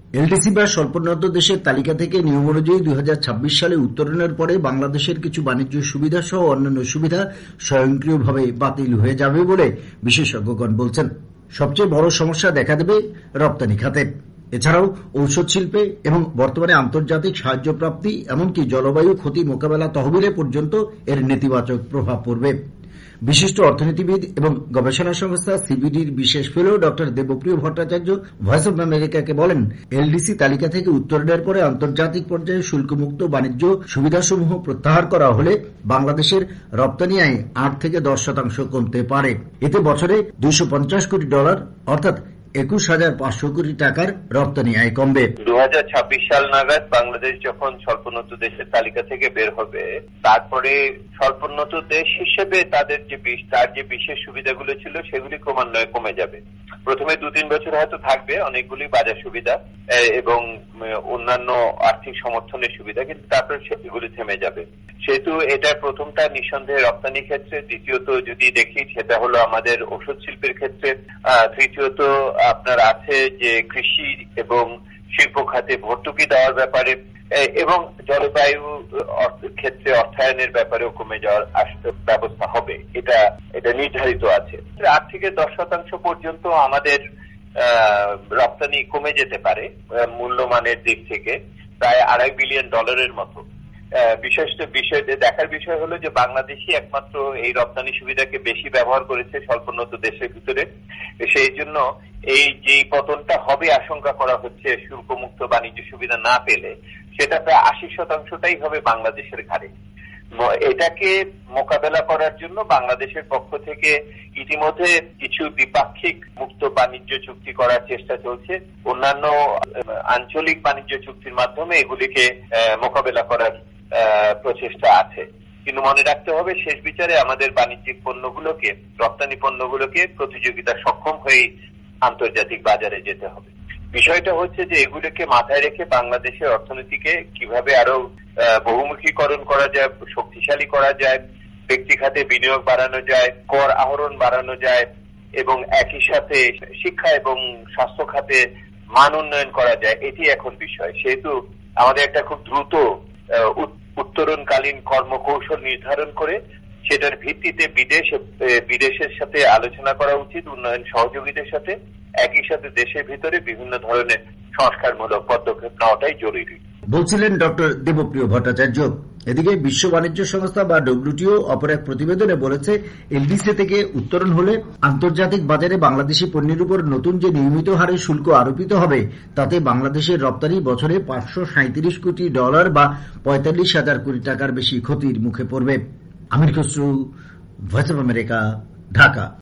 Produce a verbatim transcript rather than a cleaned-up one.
LDC বা স্বল্পোন্নত দেশের তালিকা থেকে নিয়ম অনুযায়ী দুই হাজার ছাব্বিশ সালে উত্তরণের পরে বাংলাদেশের কিছু বাণিজ্য সুবিধা সহ অন্যান্য সুবিধা স্বয়ংক্রিয়ভাবে বাতিল হয়ে যাবে বলে বিশেষজ্ঞগণ বলছেন। সবচেয়ে বড় সমস্যা দেখা দেবে রপ্তানি খাতে। এছাড়াও ঔষধ শিল্পে এবং বর্তমানে আন্তর্জাতিক সাহায্য প্রাপ্তি এমনকি জলবায়ু ক্ষতি মোকাবেলা তহবিলে পর্যন্ত এর নেতিবাচক প্রভাব পড়বে। বিশিষ্ট অর্থনীতিবিদ এবং গবেষণা সংস্থা সিবিডির বিশেষ fellow doctor Debapriya Bhattacharya Voice of আমেরিকাকে বলেন, এলডিসি তালিকা থেকে উত্তরণের পরে আন্তর্জাতিক পর্যায়ে শুল্কমুক্ত বাণিজ্য সুবিধাসমূহ প্রত্যাহার করা হলে বাংলাদেশের রপ্তানি আয় আট থেকে দশ শতাংশ কমতে পারে। এতে বছরে দুইশো পঞ্চাশ কোটি ডলার অর্থাৎ একুশ হাজার পাঁচশো কোটি টাকার রপ্তানি আয় কমবে। দু হাজার ছাব্বিশ সাল নাগাদ বাংলাদেশ যখন স্বল্পোন্নত দেশের তালিকা থেকে বের হবে, তারপরে স্বল্পোন্নত দেশ হিসেবে তাদের যে তার যে বিশেষ সুবিধাগুলো ছিল সেগুলি ক্রমান্বয়ে কমে যাবে। প্রথমে দু তিন বছর হয়তো থাকবে অনেকগুলি বাজার সুবিধা এবং অন্যান্য আর্থিক সমর্থনের সুবিধা, কিন্তু তারপরে সেগুলি থেমে যাবে। সেহেতু এটা প্রথমটা নিঃসন্দেহে রপ্তানি ক্ষেত্রে, দ্বিতীয়ত যদি দেখি সেটা হলো আমাদের ওষুধ শিল্পের ক্ষেত্রে, তৃতীয়ত আপনার আছে যে কৃষি এবং শিল্প খাতে ভর্তুকি দেওয়ার ব্যাপারে এবং জলবায়ু ক্ষেত্রে অর্থায়নের ব্যাপারেও কমে যাওয়ার ব্যবস্থা হবে। এটা এটা নির্ধারিত আছে। আট থেকে দশ শতাংশ পর্যন্ত আমাদের রপ্তানি কমে যেতে পারে মূল্যমানের দিক থেকে, প্রায় আড়াই বিলিয়ন ডলারের মতো। বিশেষ বিষয় দেখার বিষয় হলো যে বাংলাদেশই একমাত্র এই রপ্তানি সুবিধাকে বেশি ব্যবহার করেছে স্বল্পোন্নত দেশের ভিতরে। সেই জন্য এই যে পতনটা হবে আশঙ্কা করা হচ্ছে শুল্কমুক্ত বাণিজ্য সুবিধা না পেলে, সেটা প্রায় আশি শতাংশটাই হবে বাংলাদেশের ঘাড়ে। এটাকে মোকাবেলা করার জন্য বাংলাদেশের পক্ষ থেকে ইতিমধ্যে কিছু দ্বিপাক্ষিক মুক্ত বাণিজ্য চুক্তি করার চেষ্টা চলছে। অন্যান্য আঞ্চলিক বাণিজ্য চুক্তির মাধ্যমে এগুলিকে মোকাবেলা করার প্রচেষ্টা আছে। কিন্তু মনে রাখতে হবে শেষ বিচারে আমাদের বাণিজ্যিক পণ্যগুলোকে, রপ্তানি পণ্যগুলোকে প্রতিযোগিতা সক্ষম হয়ে আন্তর্জাতিক বাজারে যেতে হবে। বিষয়টা হচ্ছে যে এগুলোকে মাথায় রেখে বাংলাদেশের অর্থনীতিকে কিভাবে আরো বহুমুখীকরণ করা যায়, শক্তিশালী করা যায়, ব্যক্তি খাতে বিনিয়োগ বাড়ানো যায়, কর আহরণ বাড়ানো যায় এবং একই সাথে শিক্ষা এবং স্বাস্থ্য খাতে মান উন্নয়ন করা যায়, এটি এখন বিষয়। সেহেতু আমাদের একটা খুব দ্রুত উত্তরণকালীন কর্মকৌশল নির্ধারণ করে সেটার ভিত্তিতে বিদেশ বিদেশের সাথে আলোচনা করা উচিত, উন্নয়ন সহযোগীদের সাথে। একই সাথে দেশের ভিতরে বিভিন্ন ধরনের সংস্কারমূলক পদক্ষেপ নেওয়াটাই জরুরি বলছিলেন ডক্টর দেবপ্রিয় ভট্টাচার্য। এদিকে বিশ্ব বাণিজ্য সংস্থা বা ডব্লিউটিও অপর এক প্রতিবেদনে বলেছে, এলডিসি থেকে উত্তরণ হলে আন্তর্জাতিক বাজারে বাংলাদেশি পণ্যের উপর নতুন যে নিয়মিত হারে শুল্ক আরোপিত হবে, তাতে বাংলাদেশের রপ্তানি বছরে পাঁচশো সাঁত্রিশ কোটি ডলার বা পঁয়তাল্লিশ হাজার কোটি টাকার বেশি ক্ষতির মুখে পড়বে। Amir Khasru, Voice of America, Dhaka.